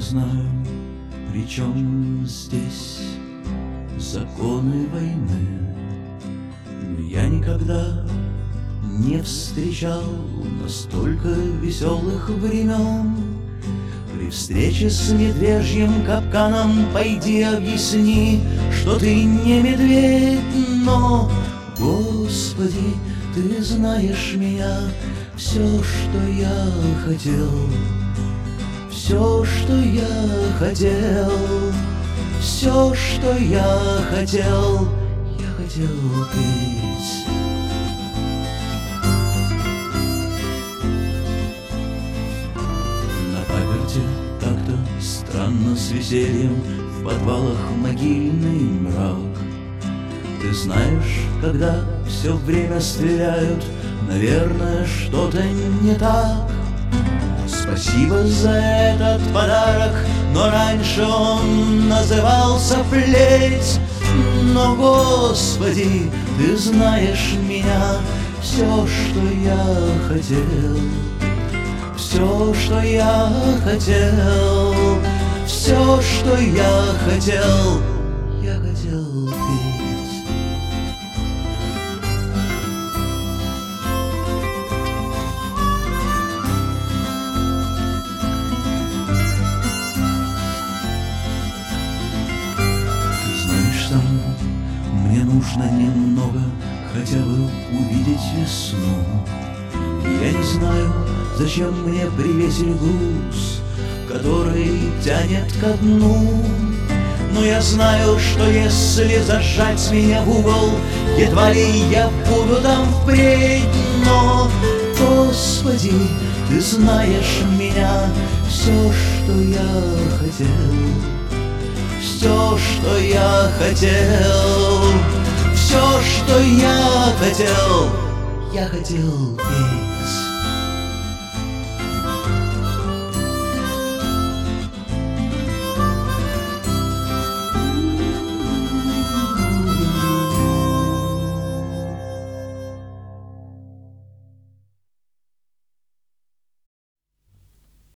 знаю, при чем здесь законы войны, но я никогда не встречал настолько веселых времен. При встрече с медвежьим капканом пойди объясни, что ты не медведь, но, Господи, ты знаешь меня, все, что я хотел, все, что я хотел, все, что я хотел петь. На паперти как-то странно с весельем, в подвалах могильный мрак. Ты знаешь, когда все время стреляют, наверное, что-то не так. Спасибо за этот подарок, но раньше он назывался плеть. Но, Господи, ты знаешь меня, все, что я хотел, все, что я хотел, все, что я хотел петь. Мне нужно немного хотя бы увидеть весну. Я не знаю, зачем мне привесили груз, который тянет ко дну. Но я знаю, что если зажать меня в угол, едва ли я буду там впредь. Но, Господи, ты знаешь меня, все, что я хотел, все, что я хотел, все, что я хотел петь.